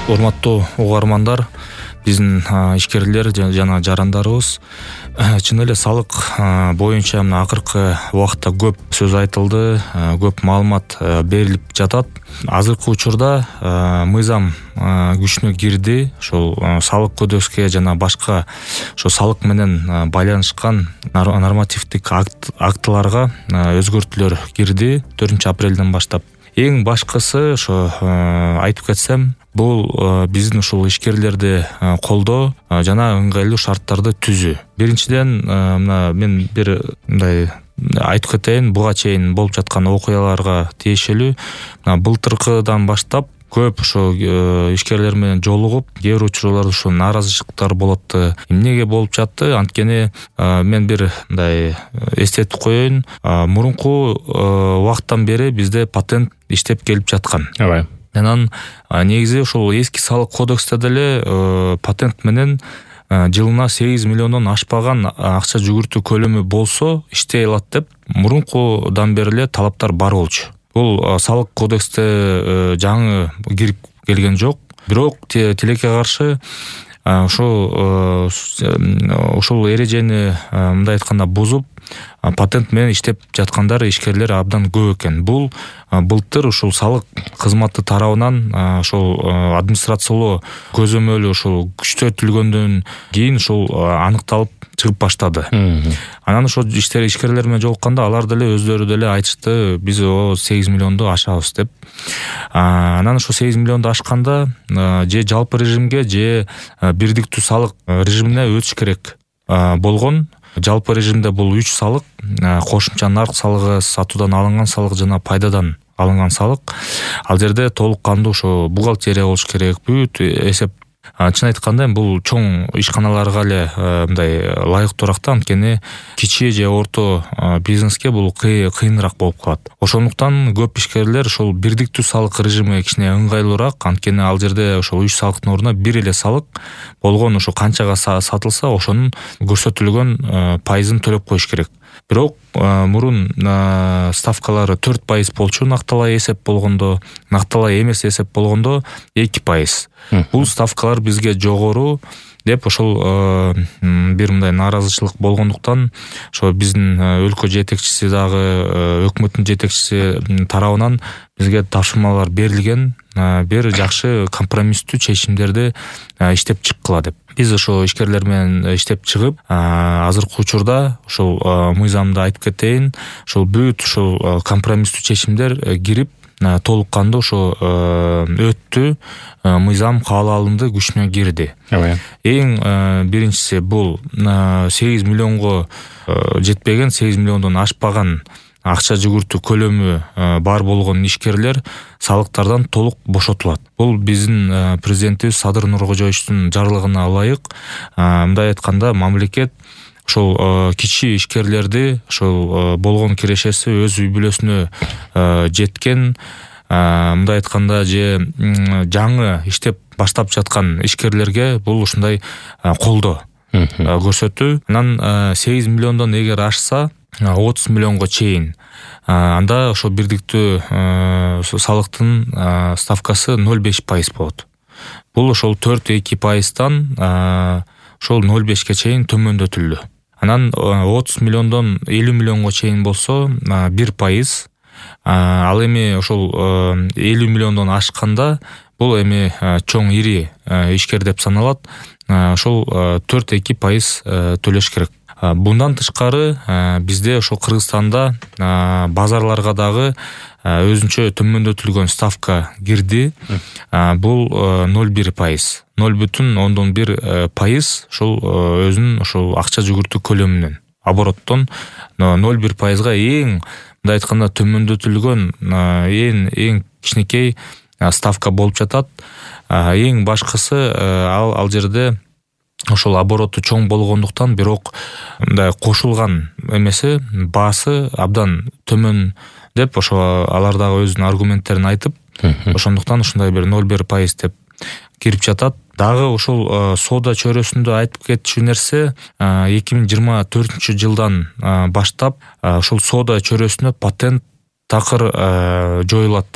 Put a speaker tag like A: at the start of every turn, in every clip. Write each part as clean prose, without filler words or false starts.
A: Урматтуу угармандар, биздин ишкерлер жана жарандарыбыз чын эле салык боюнча мына акыркы убакытта көп сөз айтылды, көп маалымат берилип жатат. Азыркы учурда мыйзам күчүнө кирди. Ошол салык кодекске жана башка ошо салык менен байланышкан нормативдик актыларга өзгөртүүлөр кирди 4-апрелден баштап. Эң башкысы ошо айтып кетсем, бул биздин ушул ишкерлерди колдоо жана ыңгайлуу шарттарды түзүү. Биринчиден, мына мен бир мындай айтып кетейин, буга чейин болуп жаткан окуяларга тиешелүү. Былтыркыдан баштап көп ошо ишкерлер менен жолугуп, кээ бир учурларда ошо нааразычылыктар болот. Эмнеге болуп жатты? Анткени мен бир мындай эстетип коеюн. Мурунку убакыттан бери бизде патент иштеп келип жаткан. Анан негизи ошол эски салык кодексте деле патент менен жылына 8 миллиондон ашпаган акча жүгүртүү көлөмү болсо иштей алат деп мурункудан бери эле талаптар бар болчу. Бул салык кодексте жаңы кирип келген жок. Бирок тилекке каршы ошол эрежени мындай айтканда бузуп патент менен иштеп жаткандар ишкерлер абдан көп экен. Бул былтыр ушул салык кызматы тарабынан ошол администрациялоо көзөмөлү ошол күчөтүлгөндөн кийин ушул аныкталып чыгып баштады. Анан ошо ишкерлер менен жолукканда алар деле өздөрү деле айтышты, биз 8 миллионду ашабыз деп. Анан ошо 8 миллионду ашканда же жалпы режимге, же бирдиктүү салык режимине өтүш керек болгон. Жалпы режимде бул 3 салык: кошумча нарк салыгы, сатуудан алынган салык жана пайдадан алынган салык. Ал жерде толук кандуу ошо бухгалтерия болуш керек, бүт эсеп. Чын айтканда бул чоң ишканаларга эле мындай лайыктуураак да, анткени кичи же орто бизнеске бул кыйыныраак болуп калат. Ошондуктан көп ишкерлер ошол бирдиктүү салык режими кичине ыңгайлуураак, анткени ал жерде ошол 3 салыктын ордуна бир эле салык болгон, ошо канчага сатылса ошонун көрсөтүлгөн пайызын төлөп коюш керек. Бирок мурун ставкалары 4% болчу накталай эсеп болгондо, накталай эмес эсеп болгондо 2%. Бул ставкалар бизге жогору деп ошол бир мындай нааразычылык болгондуктан ошо биздин өлкө жетекчиси дагы, өкмөттүн жетекчиси тарабынан бизге тапшырмалар берилген, бир жакшы компромисстүү чечимдерди иштеп чыккыла деп. Биз ошо ишкерлер менен иштеп чыгып, азыркы учурда ошол мыйзамды айтып кетейин, ошол бүт ошол компромисстүү чечимдер кирип толук кандуу ошо өттү, мыйзам кабыл алынды, күчүнө кирди. Эң биринчиси бул 8 миллионго жетпеген, 8 миллиондон ашпаган акча жүгүртүү көлөмү бар болгон ишкерлер салыктардан толук бошотулат. Бул биздин президентибиз Садыр Нуркожоевичтин жарлыгына ылайык. Мындай айтканда, мамлекет ошол кичи ишкерлерди, ошол болгон кирешеси өз үй бүлөсүнө жеткен, мындай айтканда, же жаңы иштеп баштап жаткан ишкерлерге бул ушундай колдоо көрсөтүү. Анан 8 миллиондон эгер ашса 30 миллионго чейин, анда ошо бирдиктүү салыктын ставкасы 0,5% болот. Бул ошол 4-2%тан ошол 0,5-ке чейин төмөндөтүлдү. Анан 30 миллиондон 50 миллионго чейин болсо 1%. Ал эми ошол 50 миллиондон ашканда бул эми чоң ири ишкер деп саналат. Ошол 4-2% төлөш керек. Bundan тышкары бизде ошо Кыргызстанда базарларга дагы өзүнчө төмөндөтүлгөн ставка кирди. Бул 0,1%. 0,1% ошол өзүнүн ошол акча жүгүртүү көлөмүнөн, обороттон 0,1%га эң мындай айтканда төмөндөтүлгөн эң кичинекей ставка болуп жатат. Эң башкысы ал жерде ошол обороту чоң болгондуктан, бирок мындай кошулган эмеси, баасы абдан төмөн деп ошо алар дагы өзүнүн аргументтерин айтып, ошондуктан ушундай бир 0,1% деп кирип жатат. Дагы ошол соода чөйрөсүндө айтып кетчү нерсе, 2024 жылдан баштап ошол соода чөйрөсүнө патент такыр жоюлат деп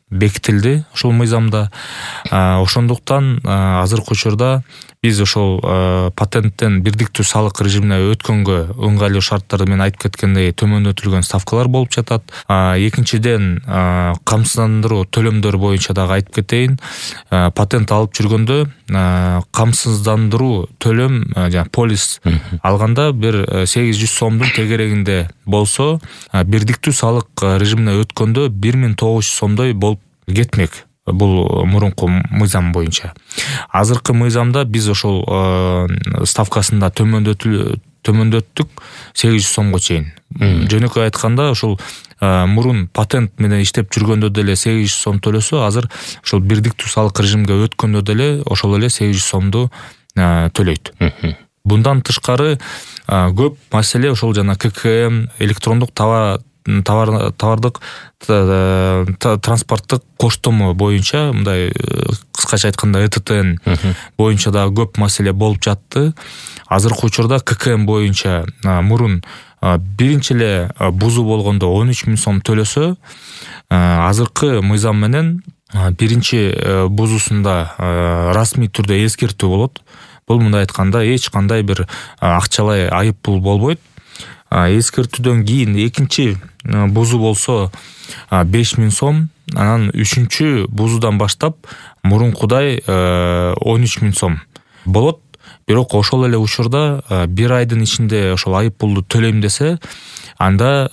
A: бекитилди ушул мыйзамда. Ошондуктан азыркы учурда биз ошол патенттен бирдиктүү салык режимине өткөнгө ыңгайлуу шарттарды мен айтып кеткендей төмөндөтүлгөн ставкалар болуп жатат. Экинчиден, камсыздандыруу төлөмдөр боюнча дагы айтып кетейин. Патент алып жүргөндө камсыздандыруу төлөм полис алганда бир 800 сомдун тегерегинде болсо, бирдиктүү салык режимине өткөндө 1900 сомдой болуп кетмек. Бул мурунку мыйзам боюнча. Азыркы мыйзамда биз ошол ставкасында төмөндөттүк 800 сомго чейин. Жөнөкөй айтканда, ошол мурун патент менен иштеп жүргөндө деле 800 сом төлөсө, азыр ошол бирдиктүү салык режимге өткөндө деле ошол эле 800 сомду төлөйт. Bundan тышкары көп маселе ошол жана ККМ, электрондук товардык транспорттук коштомо боюнча, мындай кыскача айтканда ЭТТН боюнча да көп маселе болуп жатты. Азыркы учурда ККМ боюнча мурун биринчи эле бузуу болгондо 13 000 сом төлөсө, азыркы мыйзам менен биринчи бузуусунда расмий түрдө эскертүү болот. Бул мындай айтканда эч кандай бир акчалай айып пул болбойт. Эскертүүдөн кийин экинчи бузуу болсо 5000 сом, анан үчүнчү бузуудан баштап мурункудай 13 000 сом болот. Бирок ошол эле учурда бир айдын ичинде ошол айып пулду төлөйм десе, анда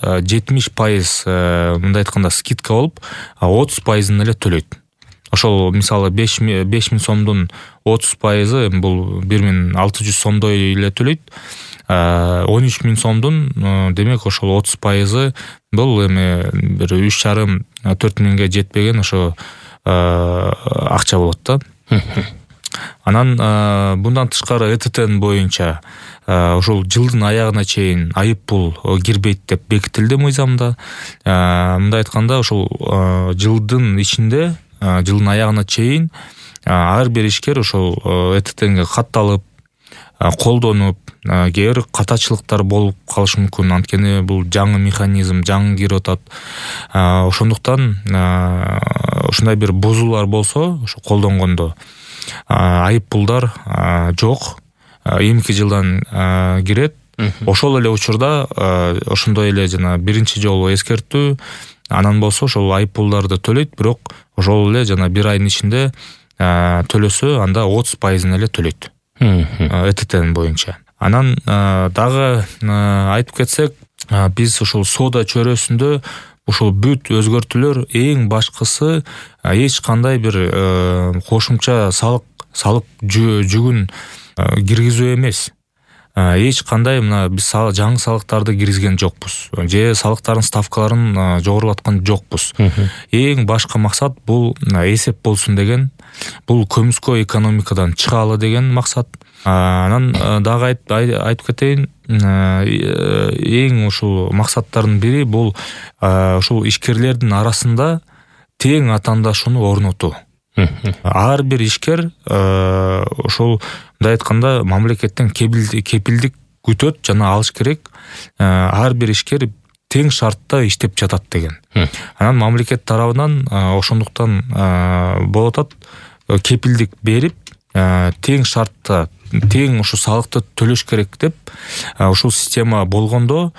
A: 70% мындай айтканда скидка болуп 30%-ын эле төлөйт. Ошол мисалы 5000 сомдун 30%-ы бул 1600 сомдой эле төлөйт. 13 000 сомдун демек ошол 30%-ы бул эми бир 3,5-4 миңге жетпеген ошо акча болот да. Анан bundan тышкары ЭТТН боюнча ошол жылдын аягына чейин айып пул кирбейт деп бекитилди мыйзамда. Мындай айтканда, ошол жылдын ичинде, жылдын аягына чейин ар бир ишкер ошол ЭТТНге катталып, колдонуп, кээ бир катачылыктар болуп калышы мүмкүн. Анткени бул жаңы механизм, жаңы кирип атат. Ошондуктан ушундай бир бузуулар болсо, ошо колдонгондо айып пулдар жок, 2 жылдан кирет. Ошол эле учурда ошондой эле жана биринчи жолу эскертүү, анан болсо ошол айып пулдарды төлөйт, бирок ошол эле жана бир айдын ичинде төлөсө, анда 30%-ын эле төлөйт. ЭТТН боюнча. Анан дагы айтып кетсек, биз ошол соода чөйрөсүндө ошол бүт өзгөртүүлөр эң башкысы эч кандай бир кошумча салык жүгүн киргизүү эмес. Эч кандай мына биз жаңы салыктарды киргизген жокпуз, же салыктардын ставкаларын жогорулаткан жокпуз. Эң башкы максат бул эсеп болсун деген, бул көмүскө экономикадан чыгалы деген максат. Анан дагы айтып кетейин, эң ушул максаттардын бири бул ушул ишкерлердин арасында тең атаандашууну орнотуу. Ар бир ишкер ошол мындай айтканда мамлекеттен кепилдик күтөт жана алыш керек. Ар бир ишкер тең шартта иштеп жатат деген. Анан мамлекет тарабынан ошондуктан болуп атат, кепилдик берип, тең шартта, тең ушу салыкты төлөш керек деп, ушул система болгондо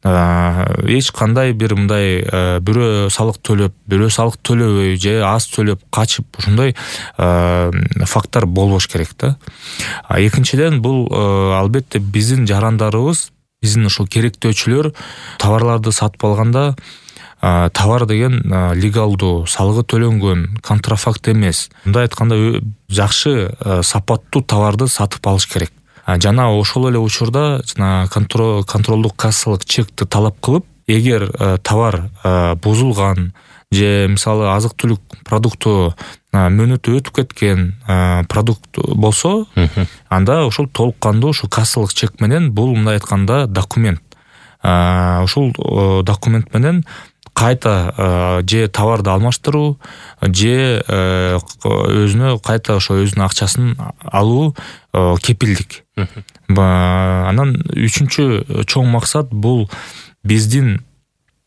A: эч кандай бир мындай бирөө салык төлөп, бирөө салык төлөбөй же аз төлөп качып, ушундай факттар болбош керек да. Экинчиден, бул албетте биздин жарандарыбыз, биздин ушул керектөөчүлөр товарларды сатып алганда, товар деген легалдуу, салыгы төлөнгөн, контрафакт эмес. Мындай айтканда жакшы, сапаттуу товарды сатып алыш керек. Жана ошол эле учурда жана контролдук кассалык чекти талап кылып, эгер товар бузулган же мисалы азык-түлүк продукту мөөнөтү өтүп кеткен продукт болсо, анда ошол толук кандуу ошол кассалык чек менен, бул мындай айтканда документ. Ушул документ менен кайта же товарды алмаштыруу, же өзүнө кайта ошо өзүнүн акчасын алуу кепилдик. Анан үчүнчү чоң максат бул биздин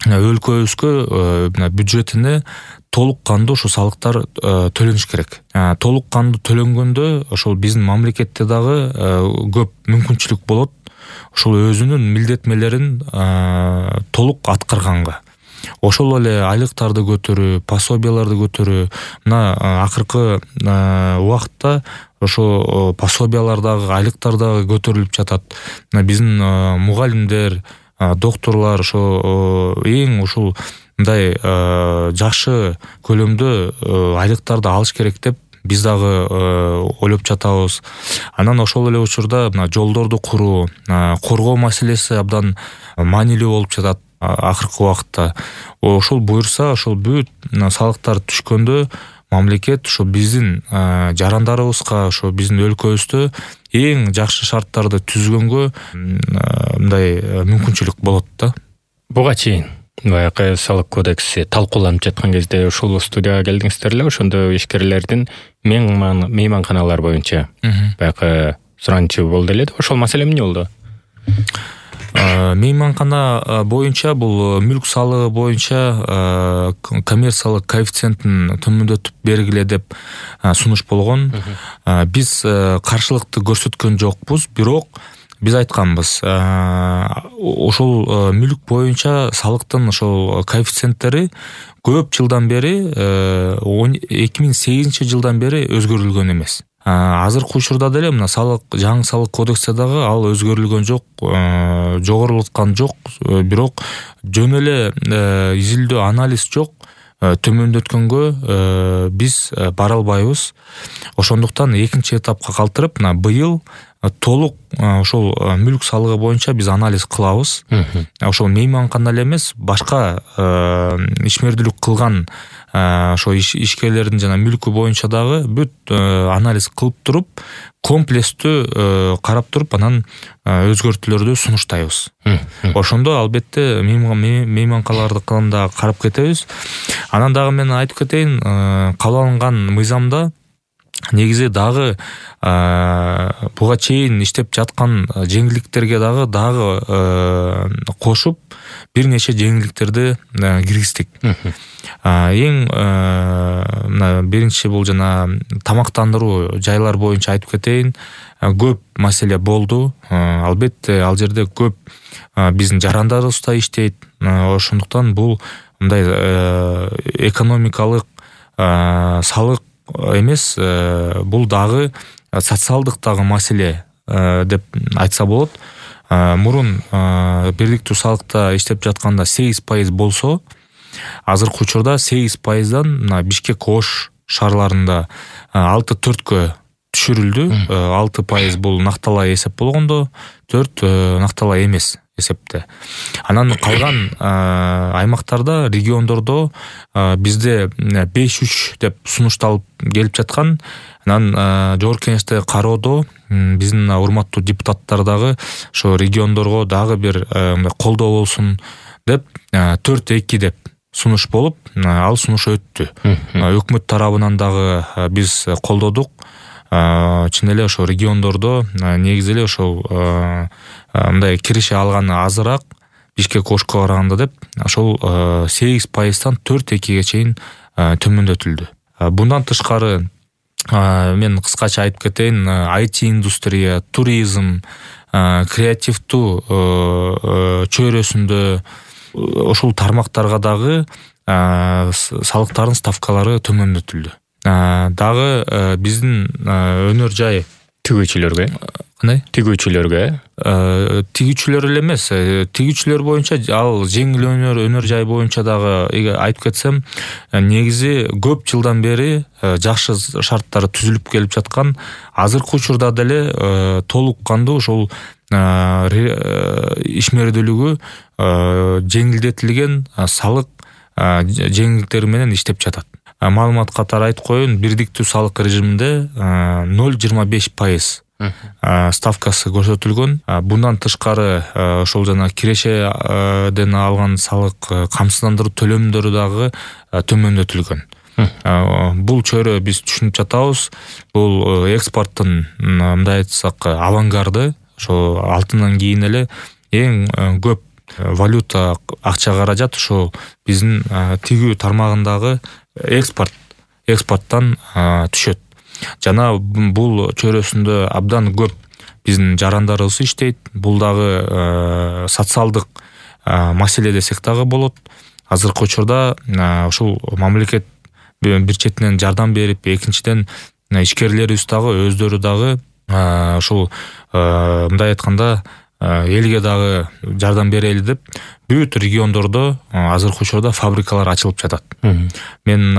A: өлкөбүзгө бюджетине толук кандуу ошо салыктар төлөнүш керек. Толук кандуу төлөнгөндө ошол биздин мамлекетте дагы көп мүмкүнчүлүк болот ошол өзүнүн милдетмелерин толук аткарганга. Ошол эле айлыктарды көтөрүү, пособияларды көтөрүү, мына акыркы убакытта ошо пособиялардагы, айлыктардагы көтөрүлүп жатат. Биздин мугалимдер, докторлор ошо эң ушул мындай жакшы көлөмдө айлыктарды алыш керек деп биз дагы ойлоп жатабыз. Анан ошол эле учурда мына жолдорду куруу, коргоо маселеси абдан маанилүү болуп жатат акыркы убакытта. Ошол буюрса, ошол бүт салыктар түшкөндө мамлекет ошо биздин жарандарыбызга, ошо биздин өлкөбүздө эң жакшы шарттарды түзгөнгө мындай мүмкүнчүлүк болот да.
B: Буга чейин баягы салык кодекси талкууланып жаткан кезде ушул студияга келдиңиздер эле, ошондо ишкерлердин мейманканалар боюнча баягы суранчы болду эле. Ошол маселе эмне болду?
A: Мейманкана боюнча бул мүлк салыгы боюнча коммерциялык коэффициентин төмөндөтүп бергиле деп сунуш болгон. Биз каршылыкты көрсөткөн жокпуз, бирок биз айтканбыз, ошол мүлк боюнча салыктын ошол коэффициенттери көп жылдан бери 2008 жылдан бери өзгөрүлгөн эмес. Азыркы учурда деле мына жаңы салык кодексте дагы ал өзгөрүлгөн жок, жогорулаткан жок, бирок жөн эле изилдөө анализ жок. Төмөндөткөнгө биз бара албайбыз. Ошондуктан экинчи этапка калтырып, мына быйыл толук ошол мүлк салыгы боюнча биз анализ кылабыз. Ошол мейманкана эле эмес, башка ишмердүүлүк кылган ошо ишкерлердин жана мүлкү боюнча дагы бүт анализ кылып туруп, комплекстүү карап туруп, анан өзгөртүүлөрдү сунуштайбыз. Ошондо албетте мейманкалардыкын да карап кетебиз. Анан дагы мен айтып кетейин, кабыл алынган мыйзамда негизи дагы буга чейин иштеп жаткан жеңилдиктерге дагы кошуп бир нече жеңилдиктерди киргиздик. Эң биринчи бул жана тамактандыруу жайлар боюнча айтып кетейин. Көп маселе болду. Албетте ал жерде көп биздин жарандарыбыз да иштейт. Ошондуктан бул мындай экономикалык салык эмес, бул дагы социалдык дагы маселе деп айтса болот. Мурун бирдиктүү салыкта иштеп жатканда 8% болсо, азыркы учурда 8%дан мына Бишкек Ош шаарларында 6-4кө түшүрүлдү. 6% бул накталай эсеп болгондо, 4 накталай эмес эсепте. Анан калган аймактарда, региондордо бизде 5-3 деп сунушталып келип жаткан. Анан жогорку кеңеште кароодо биздин урматтуу депутаттар дагы ошо региондорго дагы бир колдоо болсун деп 4-2 деп сунуш болуп, ал сунуш өттү. Өкмөт тарабынан дагы биз колдодук. Чын эле ошо региондордо негизи эле ошол мындай киреше алганы азыраак Бишкек Ошко караганда деп, ошол 8%-тан 4-2ге чейин төмөндөтүлдү. Bundan тышкары мен кыскача айтып кетейин, IT индустрия, туризм, креативдүү чөйрөсүндө ошол тармактарга дагы салыктардын ставкалары төмөндөтүлдү. Дагы биздин өнөр жай
B: тигүүчүлөргө,
A: тигүүчүлөр эле эмес, тигүүчүлөр боюнча ал жеңил өнөр жай боюнча дагы айтып кетсем, негизи көп жылдан бери жакшы шарттар түзүлүп келип жаткан. Азыркы учурда деле толук кандуу ошол ишмердүүлүгү жеңилдетилген салык жеңилдиктери менен иштеп жатат. Маалымат катары айтып коеюн, бирдиктүү салык режиминде 0,25% ставкасы көрсөтүлгөн. Bundan тышкары ошол жана кирешеден алган салык камсыздандыруу төлөмдөрү дагы төмөндөтүлгөн. Бул чөйрө биз түшүнүп жатабыз. Бул экспорттун мындай айтсак авангарды, ошо алтындан кийин эле эң көп валюта акча каражат ошол биздин тигүү тармагындагы экспорттан түшөт. Жана бул чөйрөсүндө абдан көп биздин жарандарыбыз иштейт. Бул дагы социалдык маселе десек дагы болот. Азыркы учурда ушул мамлекет бир четинен жардам берип, экинчиден ишкерлерибиз дагы өздөрү дагы ушул мындай айтканда элге дагы жардам берели деп бүт региондордо азыркы учурда фабрикалар ачылып жатат. Мен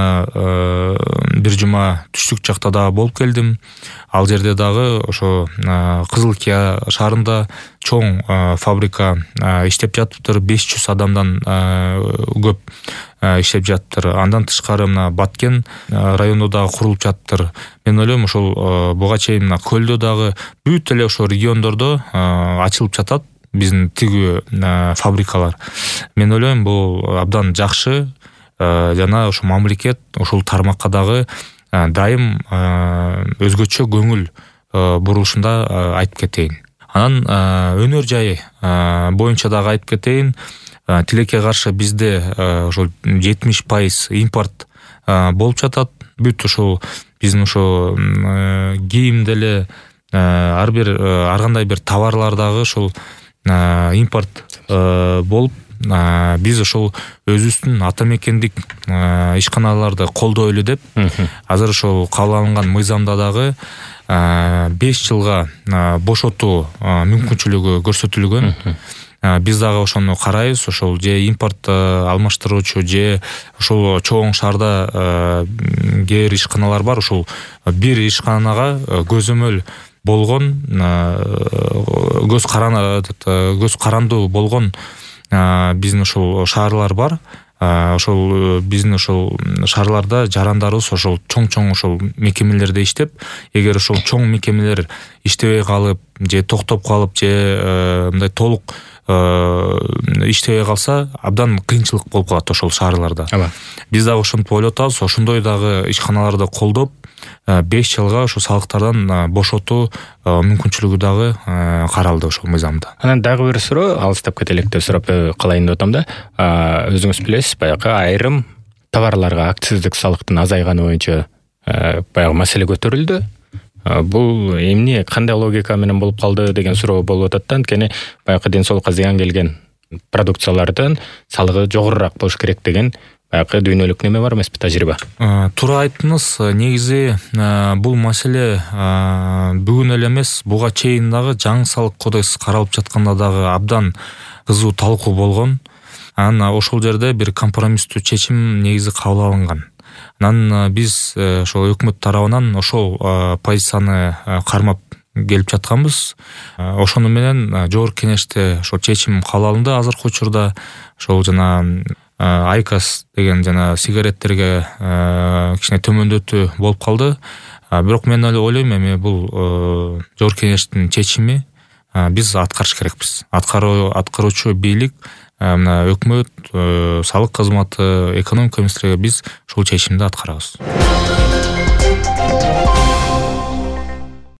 A: бир жума түштүк жакта дагы болуп келдим. Ал жерде дагы ошо Кызылкия шаарында чоң фабрика иштеп жатыптыр. 500 адамдан көп иштеп жатыптыр. Андан тышкары мына Баткен районунда дагы курулуп жатыптыр. Мен ойлойм ошол буга чейин мына Көлдө дагы бүт эле ошо региондордо ачылып жатат биздин тигүү фабрикалар. Мен ойлойм бул абдан жакшы. Жана ошо мамлекет ушул тармакка дагы дайым өзгөчө көңүл бурулушунда айтып кетейин. Анан өнөр жайы боюнча дагы айтып кетейин. Тилекке каршы бизде ошол 70% импорт болуп жатат. Бүт ушул биздин ошо кийим деле ар кандай бир товарлар дагы ушул импорт болуп, биз ошол өзүбүздүн ата мекендик ишканаларды колдойлу деп азыр ошол кабыл алынган мыйзамда дагы 5 жылга бошотуу мүмкүнчүлүгү көрсөтүлгөн. Биз дагы ошону карайбыз. Ошол же импорт алмаштыруучу же ошол чоң шаарда кээ бир ишканалар бар. Ошол бир ишканага көзөмөл болгон, көз карандуу болгон биздин ошол шаарлар бар. Ошол биздин ошол шаарларда жарандарыбыз ошол чоң ошол мекемелерде иштеп, эгер ошол чоң мекемелер иштебей калып же токтоп калып же мындай толук иштебей калса, абдан кыйынчылык болуп калат ошол шаарларда. Биз дагы ошентип ойлоп атабыз. Ошондой дагы ишканаларды колдоп 5 жылга ошо салыктардан бошотуу мүмкүнчүлүгү дагы каралды ошол мыйзамда.
B: Анан дагы бир суроо, алыстап кетелик деп сурап калайын деп атам да. Өзүңүз билесиз, баягы айрым товарларга акциздик салыктын азайганы боюнча баягы маселе көтөрүлдү. Бул эмне, кандай логика менен болуп калды деген суроо болуп атат да. Анткени баягы ден соолукка зыян келген продукциялардын салыгы жогорураак болуш керек деген баягы дүйнөлүк неме бар эмеспи, тажрыйба?
A: Туура айттыңыз. Негизи бул маселе бүгүн эле эмес, буга чейин дагы жаңы салык кодекс каралып жатканда дагы абдан кызуу талкуу болгон. Анан ошол жерде бир компромисстүү чечим негизи кабыл алынган. Анан биз ошол өкмөт тарабынан ошол позицияны кармап келип жатканбыз. Ошону менен жогорку кеңеште ошол чечим кабыл алынды. Азыркы учурда ошол жана айкос деген жана сигареттерге кичине төмөндөтүү болуп калды. Бирок мен ойлойм, эми бул жогорку кеңештин чечими, биз аткарыш керекпиз. Аткаруучу бийлик, мына өкмөт, салык кызматы, экономика министрлиги, биз ушул чечимди аткарабыз.